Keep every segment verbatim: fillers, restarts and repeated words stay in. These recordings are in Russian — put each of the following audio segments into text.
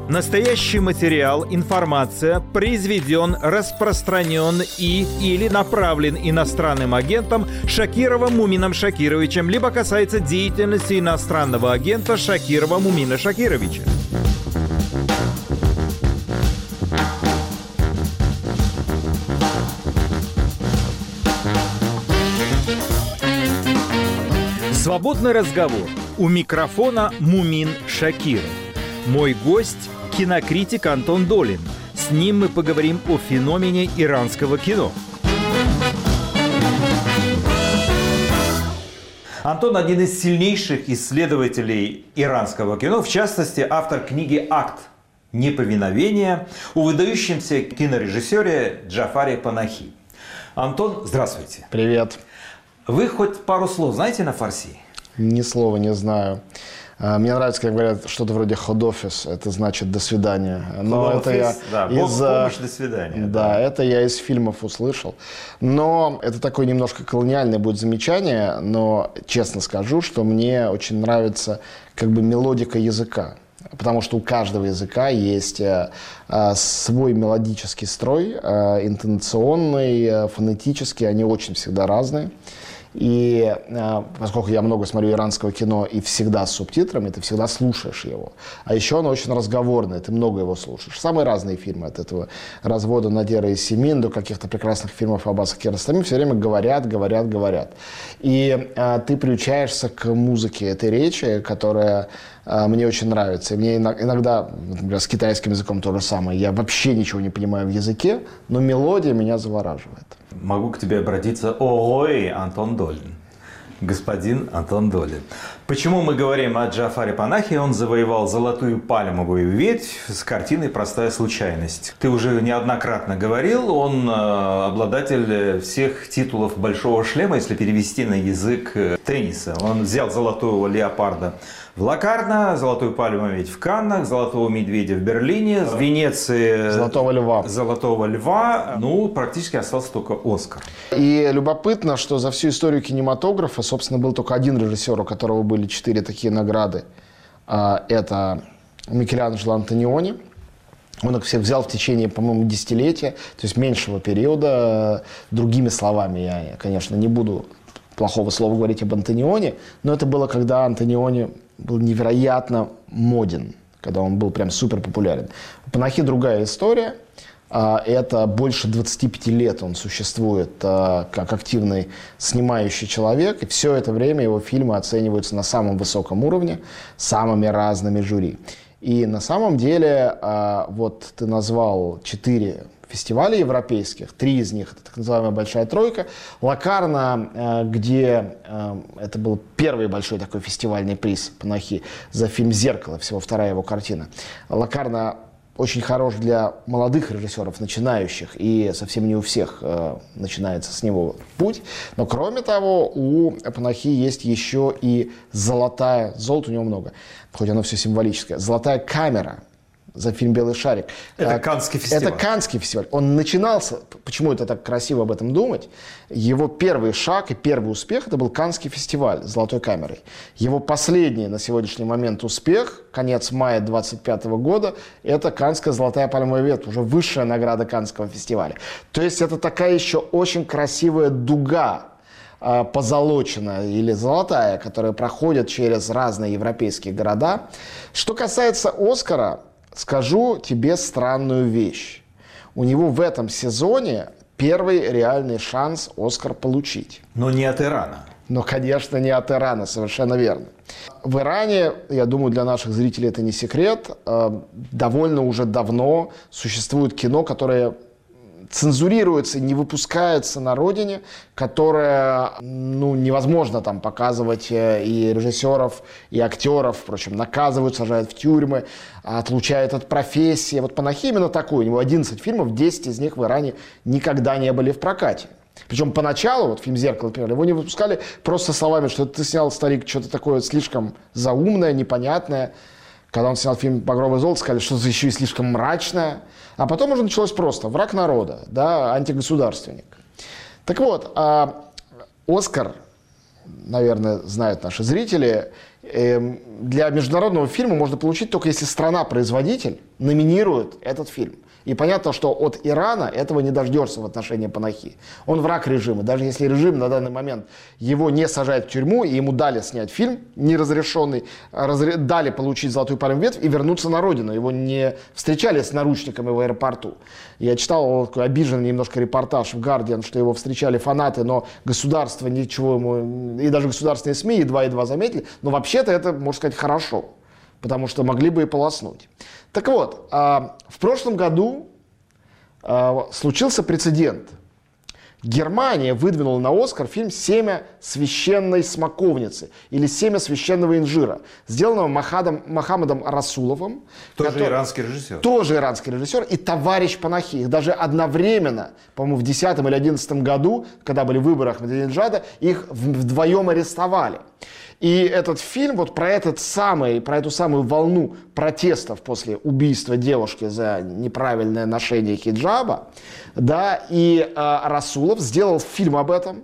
Настоящий материал, информация произведен, распространен и или направлен иностранным агентом Шакировым Мумином Шакировичем, либо касается деятельности иностранного агента Шакирова Мумина Шакировича. Свободный разговор. У микрофона Мумин Шакиров. Мой гость – кинокритик Антон Долин. С ним мы поговорим о феномене иранского кино. Антон – один из сильнейших исследователей иранского кино, в частности, автор книги «Акт неповиновения» о выдающемся кинорежиссере Джафаре Панахи. Антон, здравствуйте. Привет. Вы хоть пару слов знаете на фарси? Ни слова не знаю. Мне нравится, как говорят, что-то вроде «ходофис», это значит «до свидания». Но Ходофис, это я да, из... помощь, до свидания. Да, да, это я из фильмов услышал. Но это такое немножко колониальное будет замечание, но честно скажу, что мне очень нравится как бы мелодика языка. Потому что у каждого языка есть э, э, свой мелодический строй, э, интонационный, э, фонетический, они очень всегда разные. И э, поскольку я много смотрю иранского кино и всегда с субтитрами, ты всегда слушаешь его. А еще оно очень разговорное, ты много его слушаешь. Самые разные фильмы, от этого «Развода Надера и Семин» до каких-то прекрасных фильмов Аббаса Киаростами, все время говорят, говорят, говорят. И э, ты приучаешься к музыке этой речи, которая э, мне очень нравится. И мне иногда, например, с китайским языком то же самое. Я вообще ничего не понимаю в языке, но мелодия меня завораживает. Могу к тебе обратиться. Ой, Антон Долин. Господин Антон Долин. Почему мы говорим о Джафаре Панахи? Он завоевал золотую пальмовую ветвь с картиной «Простая случайность». Ты уже неоднократно говорил, он обладатель всех титулов «Большого шлема», если перевести на язык тенниса. Он взял «Золотого леопарда» в Локарно, «Золотую пальмовую ветвь» в Каннах, «Золотого медведя» в Берлине, в Венеции «Золотого льва». «Золотого льва». Ну, практически остался только «Оскар». И любопытно, что за всю историю кинематографа, собственно, был только один режиссер, у которого были четыре такие награды. Это Микеланджело Антониони. Он их всех взял в течение, по-моему, десятилетия, то есть меньшего периода. Другими словами, я, конечно, не буду плохого слова говорить об Антониони, но это было, когда Антониони был невероятно моден, когда он был прям супер популярен. У Панахи другая история. Это больше двадцати пяти лет он существует как активный снимающий человек, и все это время его фильмы оцениваются на самом высоком уровне самыми разными жюри. И на самом деле, вот ты назвал четыре фестиваля европейских, три из них, это так называемая «Большая тройка». Локарно, где это был первый большой такой фестивальный приз Панахи за фильм «Зеркало», всего вторая его картина. Локарно очень хорош для молодых режиссеров, начинающих, и совсем не у всех э, начинается с него путь. Но кроме того, у Панахи есть еще и золотая, золота у него много, хоть оно все символическое, золотая камера за фильм «Белый шарик». Это Каннский фестиваль. Это Каннский фестиваль. Он начинался, почему это так красиво об этом думать, его первый шаг и первый успех, это был Каннский фестиваль с «Золотой камерой». Его последний на сегодняшний момент успех, конец мая двадцать пятого года, это Каннская «Золотая пальмовая ветвь», уже высшая награда Каннского фестиваля. То есть это такая еще очень красивая дуга, позолоченная или золотая, которая проходит через разные европейские города. Что касается «Оскара», скажу тебе странную вещь. У него в этом сезоне первый реальный шанс «Оскар» получить. Но не от Ирана. Но, конечно, не от Ирана, совершенно верно. В Иране, я думаю, для наших зрителей это не секрет, довольно уже давно существует кино, которое цензурируется, не выпускается на родине, которое, ну, невозможно там показывать и режиссеров, и актеров, впрочем, наказывают, сажают в тюрьмы, отлучают от профессии. Вот Панахи именно такой, у него одиннадцать фильмов, десять из них в Иране никогда не были в прокате. Причем поначалу, вот фильм «Зеркало», например, его не выпускали просто словами, что ты снял, старик, что-то такое слишком заумное, непонятное. Когда он снял фильм «Багровое золото», сказали, что это еще и слишком мрачное. А потом уже началось просто «Враг народа», да, антигосударственник. Так вот, «Оскар», наверное, знают наши зрители, для международного фильма можно получить только если страна-производитель номинирует этот фильм. И понятно, что от Ирана этого не дождешься в отношении Панахи. Он враг режима. Даже если режим на данный момент его не сажает в тюрьму, и ему дали снять фильм неразрешенный, разре... дали получить золотую пальмовую ветвь и вернуться на родину. Его не встречали с наручниками в аэропорту. Я читал такой обиженный немножко репортаж в «Гардиан», что его встречали фанаты, но государство ничего ему... И даже государственные СМИ едва-едва заметили. Но вообще-то это, можно сказать, хорошо. Потому что могли бы и полоснуть. Так вот, в прошлом году случился прецедент. Германия выдвинула на Оскар фильм «Семя священной смоковницы» или «Семя священного инжира», сделанного Мохадом, Мохаммедом Расуловым. Тоже который, иранский режиссер. Тоже иранский режиссер и товарищ Панахи. Их даже одновременно, по-моему, в две тысячи десятом или две тысячи одиннадцатом году, когда были выборы Ахмадинеджада, их вдвоем арестовали. И этот фильм вот про, этот самый, про эту самую волну протестов после убийства девушки за неправильное ношение хиджаба, да, и э, Расулов сделал фильм об этом.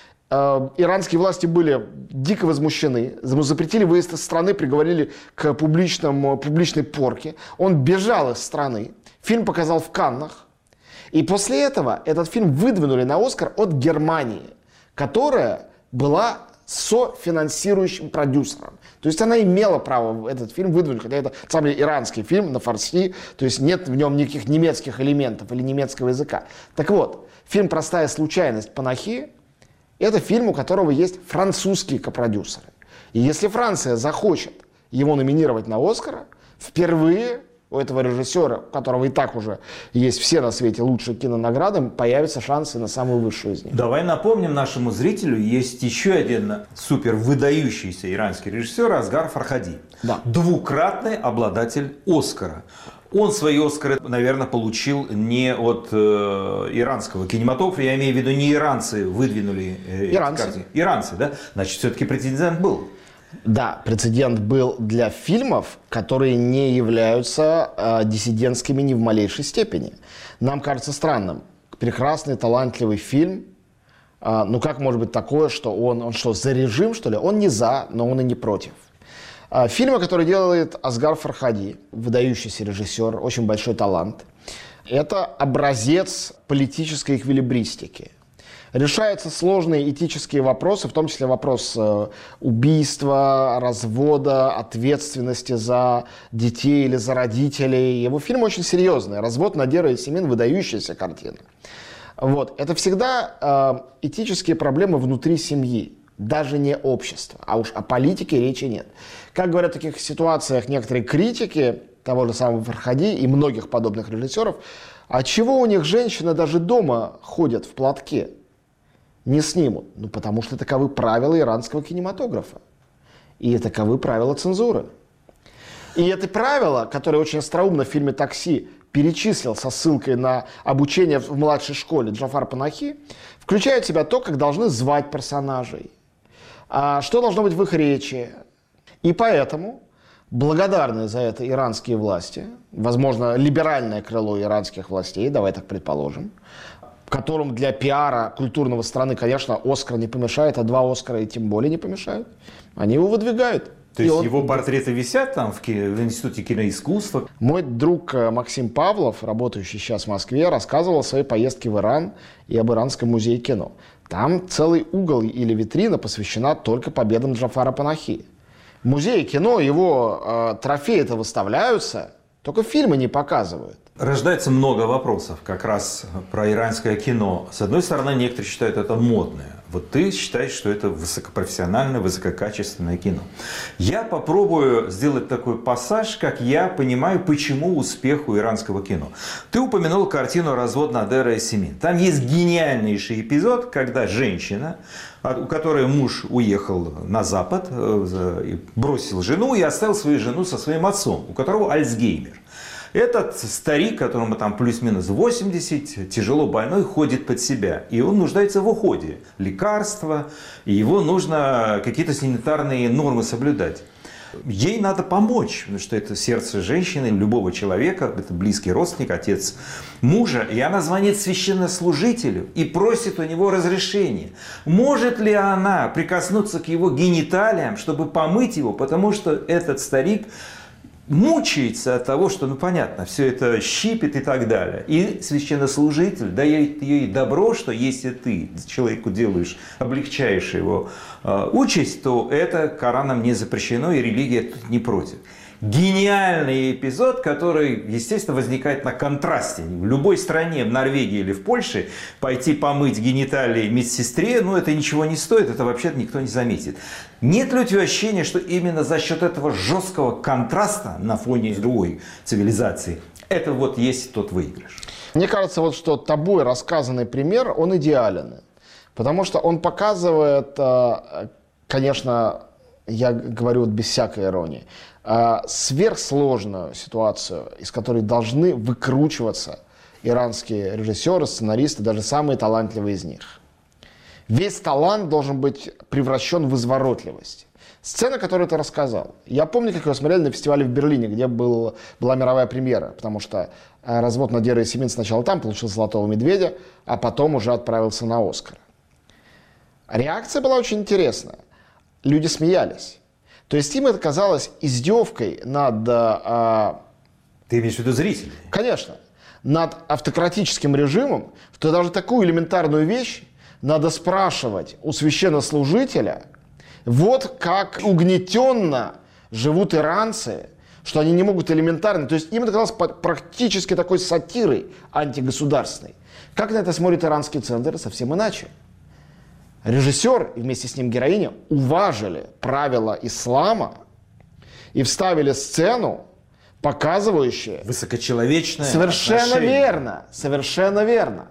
Э, иранские власти были дико возмущены, ему запретили выезд из страны, приговорили к публичному, публичной порке. Он бежал из страны, фильм показал в Каннах. И после этого этот фильм выдвинули на Оскар от Германии, которая была софинансирующим продюсером. То есть она имела право этот фильм выдвинуть, хотя это самый иранский фильм на фарси, то есть нет в нем никаких немецких элементов или немецкого языка. Так вот, фильм «Простая случайность» Панахи – это фильм, у которого есть французские копродюсеры. И если Франция захочет его номинировать на Оскара, впервые у этого режиссера, у которого и так уже есть все на свете лучшие кинонаграды, появятся шансы на самую высшую из них. Давай напомним нашему зрителю, есть еще один супер выдающийся иранский режиссер Асгар Фархади. Да. Двукратный обладатель Оскара. Он свои Оскары, наверное, получил не от э, иранского кинематографа, я имею в виду, не иранцы выдвинули э, Иранцы. эти картины. Иранцы, да? Значит, все-таки прецедент был. Да, прецедент был для фильмов, которые не являются э, диссидентскими ни в малейшей степени. Нам кажется странным. Прекрасный, талантливый фильм. Э, ну как может быть такое, что он, он что, за режим, что ли? Он не за, но он и не против. Э, фильмы, которые делает Асгар Фархади, выдающийся режиссер, очень большой талант, это образец политической эквилибристики. Решаются сложные этические вопросы, в том числе вопрос э, убийства, развода, ответственности за детей или за родителей. Его фильм очень серьезный. «Развод Надера и Семин» – выдающаяся картина. Вот. Это всегда э, этические проблемы внутри семьи, даже не общества. А уж о политике речи нет. Как говорят в таких ситуациях некоторые критики того же самого Фархади и многих подобных режиссеров, а чего у них женщины даже дома ходят в платке? Не снимут. Ну, потому что таковы правила иранского кинематографа. И таковы правила цензуры. И это правило, которое очень остроумно в фильме «Такси» перечислил со ссылкой на обучение в младшей школе Джафар Панахи, включает в себя то, как должны звать персонажей, что должно быть в их речи. И поэтому благодарны за это иранские власти, возможно, либеральное крыло иранских властей, давай так предположим, которым для пиара культурного страны, конечно, Оскар не помешает, а два Оскара и тем более не помешают. Они его выдвигают. То и есть он... его портреты висят там в, ки... в Институте киноискусства? Мой друг Максим Павлов, работающий сейчас в Москве, рассказывал о своей поездке в Иран и об Иранском музее кино. Там целый угол или витрина посвящена только победам Джафара Панахи. В музее кино его э, трофеи-то выставляются, только фильмы не показывают. Рождается много вопросов как раз про иранское кино. С одной стороны, некоторые считают это модное. Вот ты считаешь, что это высокопрофессиональное, высококачественное кино. Я попробую сделать такой пассаж, как я понимаю, почему успех у иранского кино. Ты упомянул картину «Развод Надера и Семин». Там есть гениальнейший эпизод, когда женщина, у которой муж уехал на Запад, бросил жену и оставил свою жену со своим отцом, у которого Альцгеймер. Этот старик, которому там плюс-минус восемьдесят, тяжело больной, ходит под себя. И он нуждается в уходе. Лекарства. И его нужно какие-то санитарные нормы соблюдать. ей надо помочь, потому что это сердце женщины, любого человека, это близкий родственник, отец мужа, и она звонит священнослужителю и просит у него разрешения. Может ли она прикоснуться к его гениталиям, чтобы помыть его, потому что этот старик мучается от того, что, ну понятно, все это щипет и так далее. И священнослужитель дает ей добро, что если ты человеку делаешь, облегчаешь его э, участь, то это Кораном не запрещено, и религия тут не против. Гениальный эпизод, который, естественно, возникает на контрасте. В любой стране, в Норвегии или в Польше, пойти помыть гениталии медсестре, ну это ничего не стоит, это вообще-то никто не заметит. Нет ли у тебя ощущения, что именно за счет этого жесткого контраста на фоне другой цивилизации, это вот есть тот выигрыш? Мне кажется, вот что тобой рассказанный пример, он идеален. Потому что он показывает, конечно, я говорю вот без всякой иронии, сверхсложную ситуацию, из которой должны выкручиваться иранские режиссеры, сценаристы, даже самые талантливые из них. Весь талант должен быть превращен в изворотливость. Сцена, которую ты рассказал. Я помню, как его смотрели на фестивале в Берлине, где был, была мировая премьера, потому что развод Надиры и Семин сначала там получил «Золотого медведя», а потом уже отправился на «Оскар». Реакция была очень интересная. Люди смеялись. То есть им это казалось издевкой над... А... Ты имеешь в виду зрителей? Конечно. Над автократическим режимом, что даже такую элементарную вещь надо спрашивать у священнослужителя, вот как угнетенно живут иранцы, что они не могут элементарно... То есть им это казалось практически такой сатирой антигосударственной. Как на это смотрит иранский центр? Совсем иначе. Режиссер и вместе с ним героиня уважили правила ислама и вставили сцену, показывающую... Высокочеловечное Совершенно отношение. верно, совершенно верно.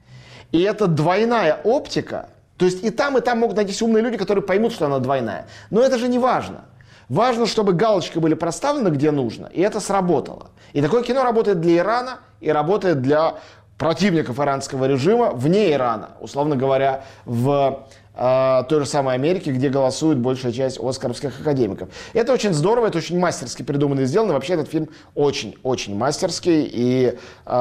И это двойная оптика. То есть и там, и там могут найтись умные люди, которые поймут, что она двойная. Но это же не важно. Важно, чтобы галочки были проставлены где нужно, и это сработало. И такое кино работает для Ирана и работает для противников иранского режима вне Ирана, условно говоря, в э, той же самой Америке, где голосует большая часть оскаровских академиков. Это очень здорово, это очень мастерски придумано и сделано. Вообще этот фильм очень-очень мастерский, и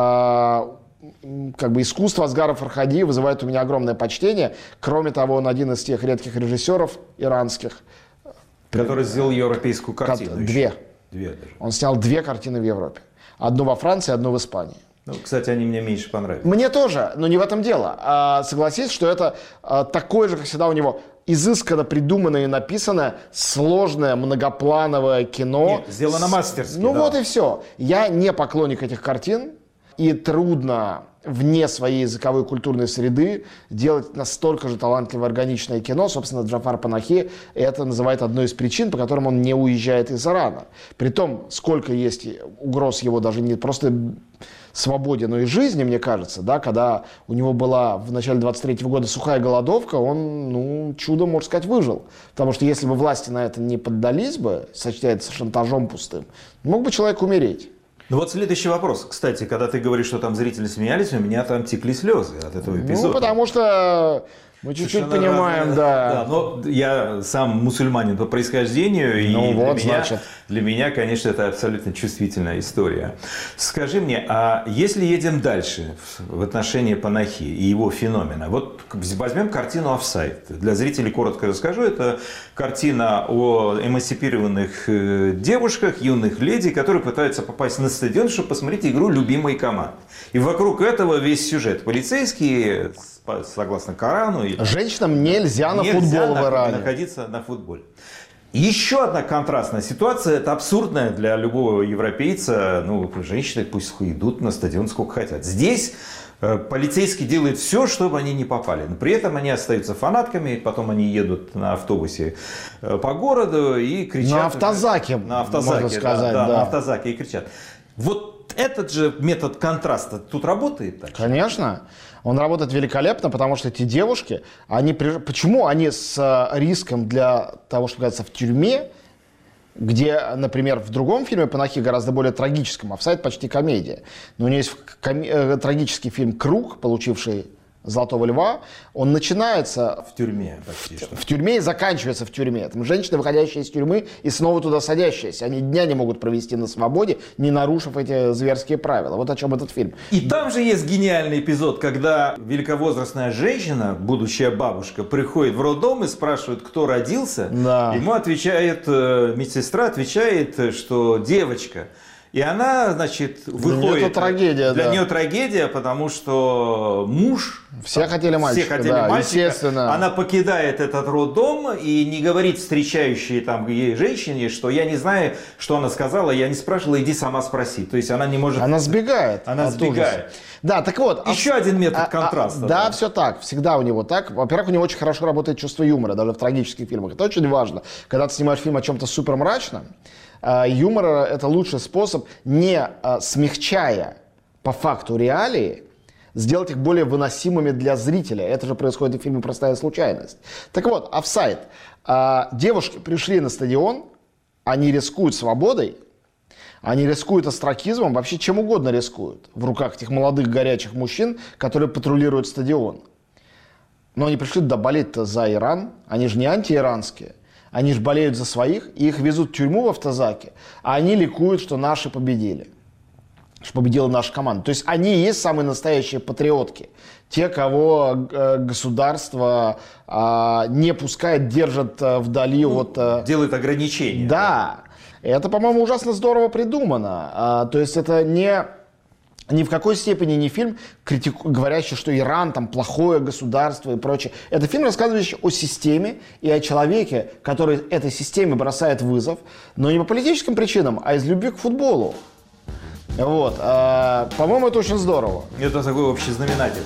э, как бы искусство Асгара Фархади вызывает у меня огромное почтение. Кроме того, он один из тех редких режиссеров иранских, который сделал европейскую картину. Две. Две даже. Он снял две картины в Европе. Одну во Франции, одну в Испании. Ну, кстати, они мне меньше понравились. Мне тоже, но не в этом дело. А, согласись, что это а, такое же, как всегда у него, изысканно придуманное и написанное, сложное, многоплановое кино. Нет, сделано мастерски. Ну да. вот и все. Я не поклонник этих картин, и трудно вне своей языковой культурной среды делать настолько же талантливое органичное кино. Собственно, Джафар Панахи это называет одной из причин, по которым он не уезжает из Ирана. При том, сколько есть угроз его даже не просто свободе, но и жизни, мне кажется, да, когда у него была в начале двадцать третьего года сухая голодовка, он, ну, чудом, можно сказать, выжил. Потому что если бы власти на это не поддались бы, сочтя это шантажом пустым, мог бы человек умереть. Ну вот следующий вопрос. Кстати, когда ты говоришь, что там зрители смеялись, у меня там текли слезы от этого эпизода. Ну, потому что мы чуть-чуть понимаем, разные, да. да. Но я сам мусульманин по происхождению, ну, и вот, для, меня, значит. для меня, конечно, это абсолютно чувствительная история. Скажи мне, а если едем дальше в отношении Панахи и его феномена, вот возьмем картину «Офсайд». Для зрителей коротко расскажу. Это картина о эмансипированных девушках, юных леди, которые пытаются попасть на стадион, чтобы посмотреть игру любимой команды. И вокруг этого весь сюжет. Полицейские, согласно Корану... Женщинам нельзя на нельзя футбол в Иране. находиться на футболе. Еще одна контрастная ситуация, это абсурдная для любого европейца. Ну, женщины пусть идут на стадион сколько хотят. Здесь э, полицейский делает все, чтобы они не попали. Но при этом они остаются фанатками, потом они едут на автобусе э, по городу и кричат. На автозаке, на автозаке, можно сказать, да, да, да. на автозаке и кричат. Вот этот же метод контраста тут работает? Так? Конечно. Он работает великолепно, потому что эти девушки, они, почему они с риском для того, что говорится, в тюрьме, где, например, в другом фильме Панахи гораздо более трагическом, «Офсайд» почти комедия. Но у нее есть коми- трагический фильм «Круг», получивший «Золотого льва», он начинается В тюрьме почти что. в тюрьме и заканчивается в тюрьме. Там женщины, выходящие из тюрьмы и снова туда садящиеся. Они дня не могут провести на свободе, не нарушив эти зверские правила. Вот о чем этот фильм. И там же есть гениальный эпизод, когда великовозрастная женщина, будущая бабушка, приходит в роддом и спрашивает, кто родился. Да. Ему отвечает, э, медсестра отвечает, что девочка. И она, значит, выходит. Для нее это трагедия, Для да. нее трагедия, потому что муж... Все хотели мальчика, Все хотели да, мальчика. естественно. Она покидает этот роддом и не говорит встречающей там ей женщине, что я не знаю, что она сказала, я не спрашивала, иди сама спроси. То есть она не может... Она сбегает. Она от сбегает. ужаса. Да, так вот. Еще а, один метод а, контраста. А, да, да, все так. Всегда у него так. Во-первых, у него очень хорошо работает чувство юмора, даже в трагических фильмах. Это очень важно. Когда ты снимаешь фильм о чем-то супер мрачном, юмор – это лучший способ, не смягчая по факту реалии, сделать их более выносимыми для зрителя. Это же происходит в фильме «Простая случайность». Так вот, офсайд. Девушки пришли на стадион, они рискуют свободой, они рискуют остракизмом, вообще чем угодно рискуют в руках этих молодых горячих мужчин, которые патрулируют стадион. Но они пришли туда болеть-то за Иран, они же не антииранские. Они же болеют за своих, и их везут в тюрьму в автозаке, а они ликуют, что наши победили, что победила наша команда. То есть они и есть самые настоящие патриотки. Те, кого э, государство э, не пускает, держит э, вдали Ну, от... Э, делает ограничения. да. Это, по-моему, ужасно здорово придумано. А, то есть это не... Ни в какой степени не фильм, критику, говорящий, что Иран там плохое государство и прочее. Это фильм, рассказывающий о системе и о человеке, который этой системе бросает вызов, но не по политическим причинам, а из любви к футболу. Вот. А, по-моему, это очень здорово. Это такой общий знаменатель.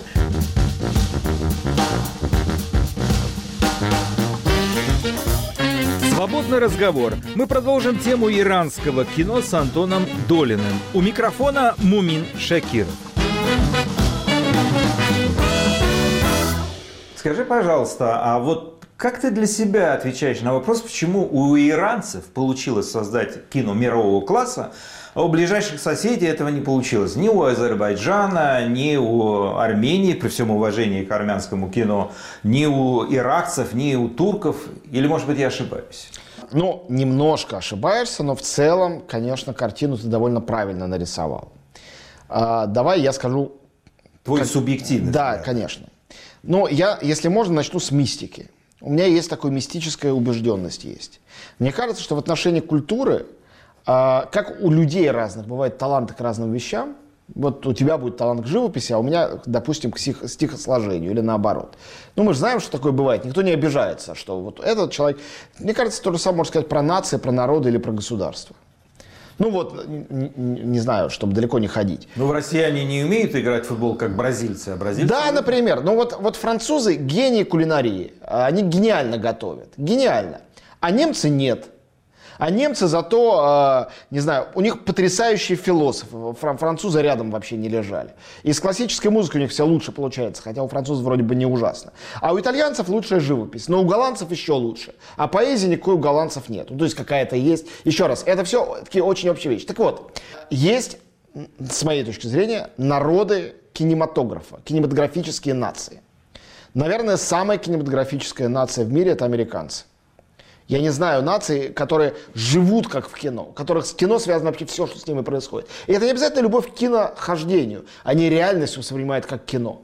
Свободный разговор. Мы продолжим тему иранского кино с Антоном Долиным. У микрофона Мумин Шакиров. Скажи, пожалуйста, а вот как ты для себя отвечаешь на вопрос, почему у иранцев получилось создать кино мирового класса, а у ближайших соседей этого не получилось? Ни у Азербайджана, ни у Армении, при всем уважении к армянскому кино, ни у иракцев, ни у турков. Или, может быть, я ошибаюсь? Ну, немножко ошибаешься, но в целом, конечно, картину ты довольно правильно нарисовал. А, давай я скажу... Твой как... субъективный Да, взгляд. конечно. Но я, если можно, начну с мистики. У меня есть такая мистическая убежденность есть. Мне кажется, что в отношении культуры, как у людей разных бывают таланты к разным вещам, вот у тебя будет талант к живописи, а у меня, допустим, к стихосложению или наоборот. Ну, мы же знаем, что такое бывает. Никто не обижается, что вот этот человек... Мне кажется, то же самое можно сказать про нации, про народы или про государство. Ну вот, не, не знаю, чтобы далеко не ходить. Ну, в России они не умеют играть в футбол, как бразильцы, а бразильцы... Да, например. Ну вот, вот французы гении кулинарии. Они гениально готовят. Гениально. А немцы нет. А немцы зато, э, не знаю, у них потрясающие философы. Французы рядом вообще не лежали. И с классической музыкой у них все лучше получается, хотя у французов вроде бы не ужасно. А у итальянцев лучшая живопись, но у голландцев еще лучше. А поэзии никакой у голландцев нет. Ну, то есть какая-то есть. Еще раз, это все такие очень общие вещи. Так вот, есть, с моей точки зрения, народы кинематографа, кинематографические нации. Наверное, самая кинематографическая нация в мире – это американцы. Я не знаю наций, которые живут как в кино, у которых с кино связано вообще все, что с ними происходит. И это не обязательно любовь к кинохождению. Они реальность воспринимают как кино.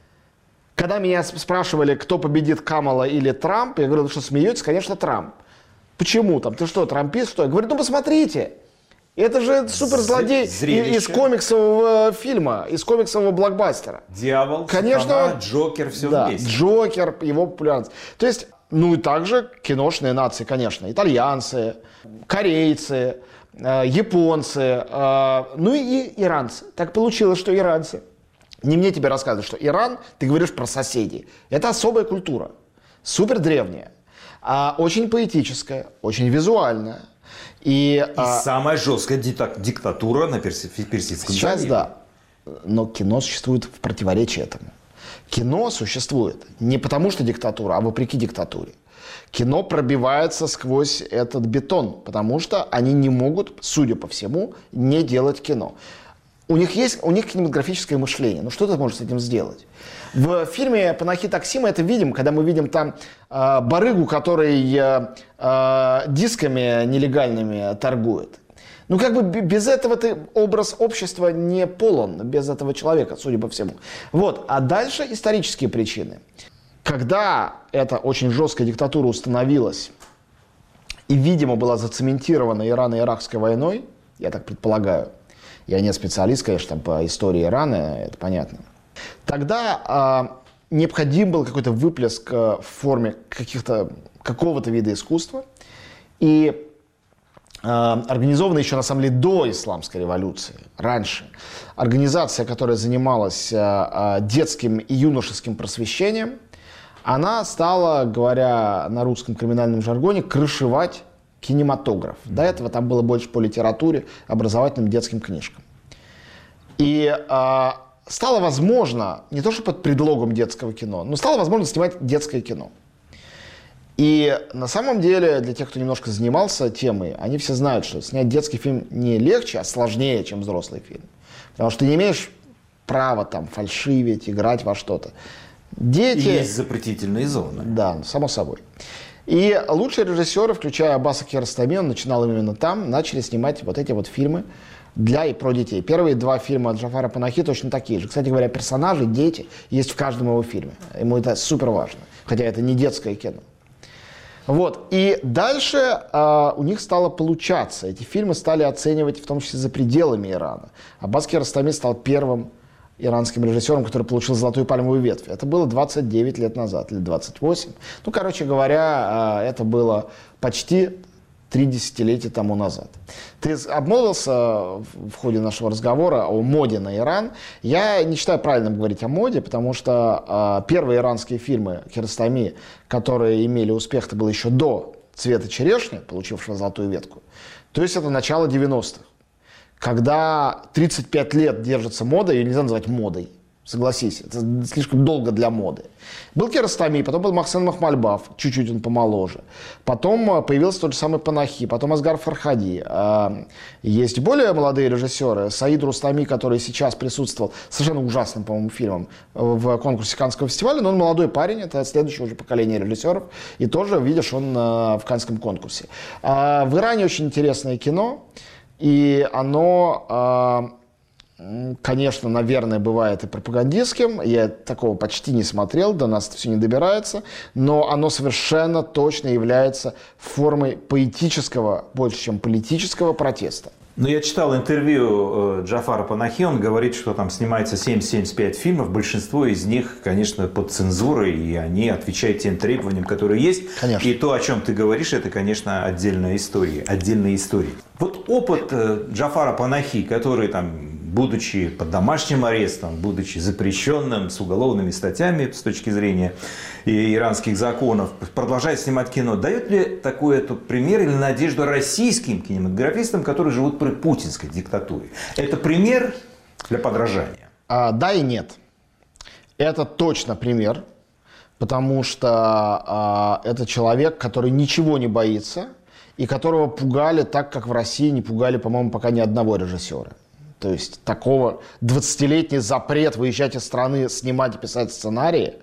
Когда меня спрашивали, кто победит, Камала или Трамп, я говорю, вы что, смеетесь? Конечно, Трамп. Почему там? Ты что, трампист, что? Я говорю, ну посмотрите. Это же суперзлодей Зрелище. из комиксового фильма, из комиксового блокбастера. Дьявол, Конечно, сатана, Джокер, все да, вместе. Джокер, его популярность. То есть, ну и также киношные нации, конечно. Итальянцы, корейцы, э, японцы, э, ну и иранцы. Так получилось, что иранцы. Не мне тебе рассказывать, что Иран, ты говоришь про соседей. Это особая культура, супер древняя, э, очень поэтическая, очень визуальная. И, И а, самая жесткая дита- диктатура на Перси- Персидском сейчас заливе. да, но кино существует в противоречии этому. Кино существует не потому, что диктатура, а вопреки диктатуре. Кино пробивается сквозь этот бетон, потому что они не могут, судя по всему, не делать кино. у них есть, у них кинематографическое мышление. Ну что ты можешь с этим сделать? В фильме «Панахи Такси» мы это видим, когда мы видим там э, барыгу, который э, э, дисками нелегальными торгует. Ну, как бы без этого ты образ общества не полон, без этого человека, судя по всему. Вот. А дальше исторические причины. Когда эта очень жесткая диктатура установилась и, видимо, была зацементирована Ирано-Иракской войной, я так предполагаю, я не специалист, конечно, там, по истории Ирана, это понятно, тогда э, необходим был какой-то выплеск э, в форме каких-то, какого-то вида искусства. И организована еще, на самом деле, до исламской революции, раньше. Организация, которая занималась детским и юношеским просвещением, она стала, говоря на русском криминальном жаргоне, крышевать кинематограф. До этого там было больше по литературе, образовательным детским книжкам. И э, стало возможно, не то что под предлогом детского кино, но стало возможно снимать детское кино. И на самом деле, для тех, кто немножко занимался темой, они все знают, что снять детский фильм не легче, а сложнее, чем взрослый фильм. Потому что ты не имеешь права там фальшивить, играть во что-то. Дети... Есть запретительные зоны. Да, само собой. И лучшие режиссеры, включая Аббаса Киаростами, он начинал именно там, начали снимать вот эти вот фильмы для и про детей. Первые два фильма от Джафара Панахи точно такие же. Кстати говоря, персонажи, дети есть в каждом его фильме. Ему это супер важно. Хотя это не детское кино. Вот. И дальше э, у них стало получаться. Эти фильмы стали оценивать в том числе за пределами Ирана. Аббас Киаростами стал первым иранским режиссером, который получил золотую пальмовую ветвь. Это было двадцать девять лет назад, или двадцать восемь. Ну, короче говоря, э, это было почти три десятилетия тому назад. Ты обмолвился в ходе нашего разговора о моде на Иран. Я не считаю правильным говорить о моде, потому что э, первые иранские фильмы Киаростами, которые имели успех, это было еще до «Цвета черешни», получившего золотую ветку. То есть это начало девяностых. Когда тридцать пять лет держится мода, ее нельзя называть модой. Согласись, это слишком долго для моды. Был Киаростами, потом был Мохсен Махмальбаф, чуть-чуть он помоложе. Потом появился тот же самый Панахи, потом Асгар Фархади. Есть более молодые режиссеры. Саид Рустами, который сейчас присутствовал совершенно ужасным, по-моему, фильмом в конкурсе Каннского фестиваля, но он молодой парень, это следующее уже поколение режиссеров. И тоже, видишь, он в Каннском конкурсе. В Иране очень интересное кино, и оно... Конечно, наверное, бывает и пропагандистским. Я такого почти не смотрел, до нас это все не добирается. Но оно совершенно точно является формой поэтического, больше, чем политического протеста. Ну, я читал интервью Джафара Панахи, он говорит, что там снимается семьдесят-семьдесят пять фильмов, большинство из них, конечно, под цензурой, и они отвечают тем требованиям, которые есть. Конечно. И то, о чем ты говоришь, это, конечно, отдельная история, отдельные истории. Вот опыт Джафара Панахи, который там, будучи под домашним арестом, будучи запрещенным с уголовными статьями с точки зрения иранских законов, продолжает снимать кино. Дает ли такой это пример или надежду российским кинематографистам, которые живут при путинской диктатуре? Это пример для подражания? А, да и нет. Это точно пример, потому что а, это человек, который ничего не боится и которого пугали так, как в России не пугали, по-моему, пока ни одного режиссера. То есть такого двадцатилетний запрет выезжать из страны, снимать и писать сценарии,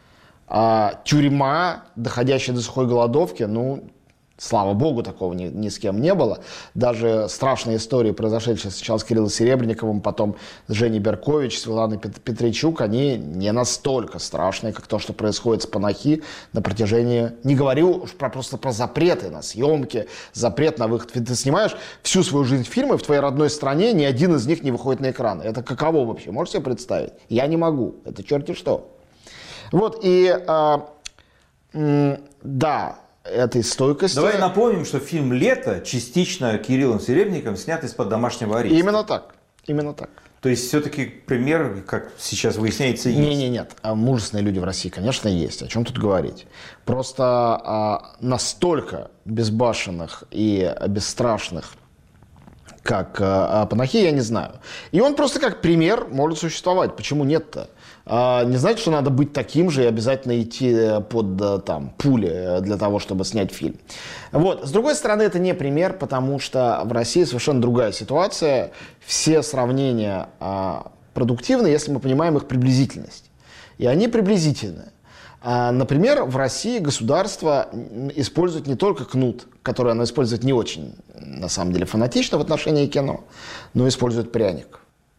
а тюрьма, доходящая до сухой голодовки, ну, слава богу, такого ни, ни с кем не было. Даже страшные истории, произошедшие сначала с Кириллом Серебренниковым, потом с Женей Беркович, Светланой Петричук, они не настолько страшные, как то, что происходит с Панахи на протяжении... Не говорю уж про, просто про запреты на съемки, запрет на выход. Ты снимаешь всю свою жизнь фильмы в твоей родной стране, ни один из них не выходит на экран. Это каково вообще? Можете себе представить? Я не могу. Это черти что. Вот, и... А, м- да... этой стойкости. Давай напомним, что фильм «Лето» частично Кириллом Серебренниковым снят из-под домашнего ареста. Именно так. Именно так. То есть все-таки пример, как сейчас выясняется, есть. Не, не, нет. Мужественные люди в России, конечно, есть. О чем тут говорить? Просто а, настолько безбашенных и бесстрашных как э, Панахи, я не знаю. И он просто как пример может существовать. Почему нет-то? Э, не значит, что надо быть таким же и обязательно идти под э, там, пули для того, чтобы снять фильм. Вот. С другой стороны, это не пример, потому что в России совершенно другая ситуация. Все сравнения э, продуктивны, если мы понимаем их приблизительность. И они приблизительны. Например, в России государство использует не только кнут, который оно использует не очень, на самом деле, фанатично в отношении кино, но использует пряник.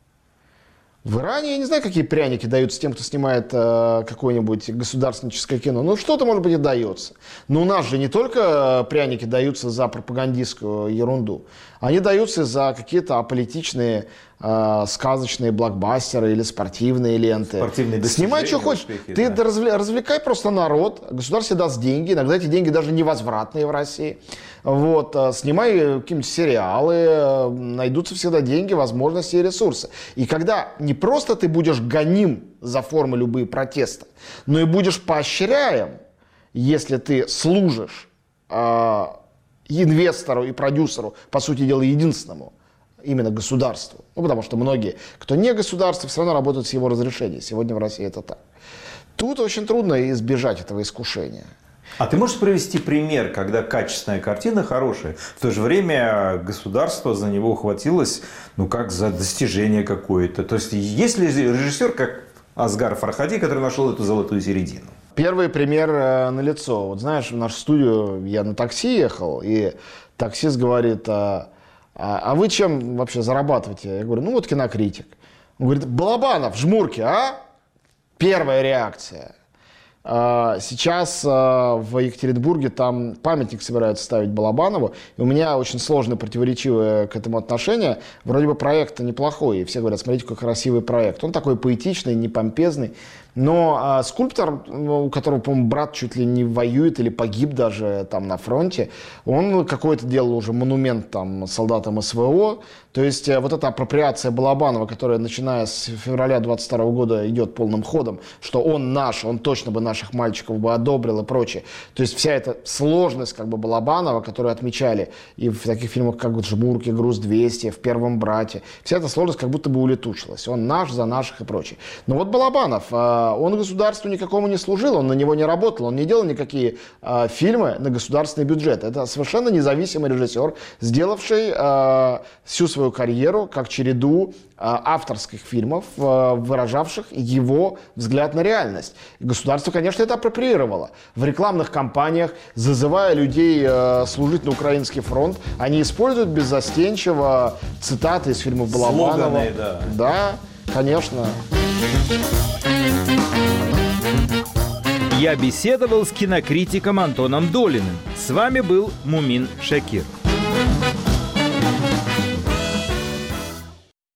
В Иране, я не знаю, какие пряники даются тем, кто снимает э, какое-нибудь государственническое кино. Ну, что-то, может быть, и дается. Но у нас же не только пряники даются за пропагандистскую ерунду. Они даются за какие-то аполитичные, э, сказочные блокбастеры или спортивные ленты. Спортивные достижения. Снимай, что хочешь. Успехи, Ты да. разве, развлекай просто народ. Государство даст деньги. Иногда эти деньги даже невозвратные в России. Вот, снимай какие-нибудь сериалы, найдутся всегда деньги, возможности и ресурсы. И когда не просто ты будешь гоним за формы любые протеста, но и будешь поощряем, если ты служишь э, инвестору и продюсеру, по сути дела, единственному, именно государству. Ну, потому что многие, кто не государство, все равно работают с его разрешения. Сегодня в России это так. Тут очень трудно избежать этого искушения. А ты можешь привести пример, когда качественная картина хорошая, в то же время государство за него ухватилось, ну, как за достижение какое-то? То есть, есть ли режиссер, как Асгар Фархади, который нашел эту золотую середину? Первый пример э, налицо. Вот знаешь, в нашу студию я на такси ехал, и таксист говорит, а, а, а вы чем вообще зарабатываете? Я говорю, ну, вот кинокритик. Он говорит, Балабанов, жмурки, а? Первая реакция. Сейчас в Екатеринбурге там памятник собираются ставить Балабанову. И у меня очень сложное, противоречивое к этому отношение. Вроде бы проект неплохой. И все говорят, смотрите, какой красивый проект. Он такой поэтичный, не помпезный. Но а, скульптор, у которого, по-моему, брат чуть ли не воюет или погиб даже там на фронте, он какой-то делал уже монумент там солдатам СВО. То есть а, вот эта апроприация Балабанова, которая, начиная с февраля двадцать второго года, идет полным ходом, что он наш, он точно бы наших мальчиков бы одобрил и прочее. То есть вся эта сложность как бы Балабанова, которую отмечали и в таких фильмах, как вот «Жмурки», «Груз двести», в «Первом брате», вся эта сложность как будто бы улетучилась. Он наш, за наших и прочее. Но вот Балабанов, а, он государству никакому не служил, он на него не работал, он не делал никакие э, фильмы на государственный бюджет. Это совершенно независимый режиссер, сделавший э, всю свою карьеру как череду э, авторских фильмов, э, выражавших его взгляд на реальность. И государство, конечно, это апроприировало. В рекламных кампаниях, зазывая людей э, служить на украинский фронт, они используют беззастенчиво цитаты из фильмов Балабанова. Слоганы, да. Да, конечно. Я беседовал с кинокритиком Антоном Долиным. С вами был Мумин Шакир.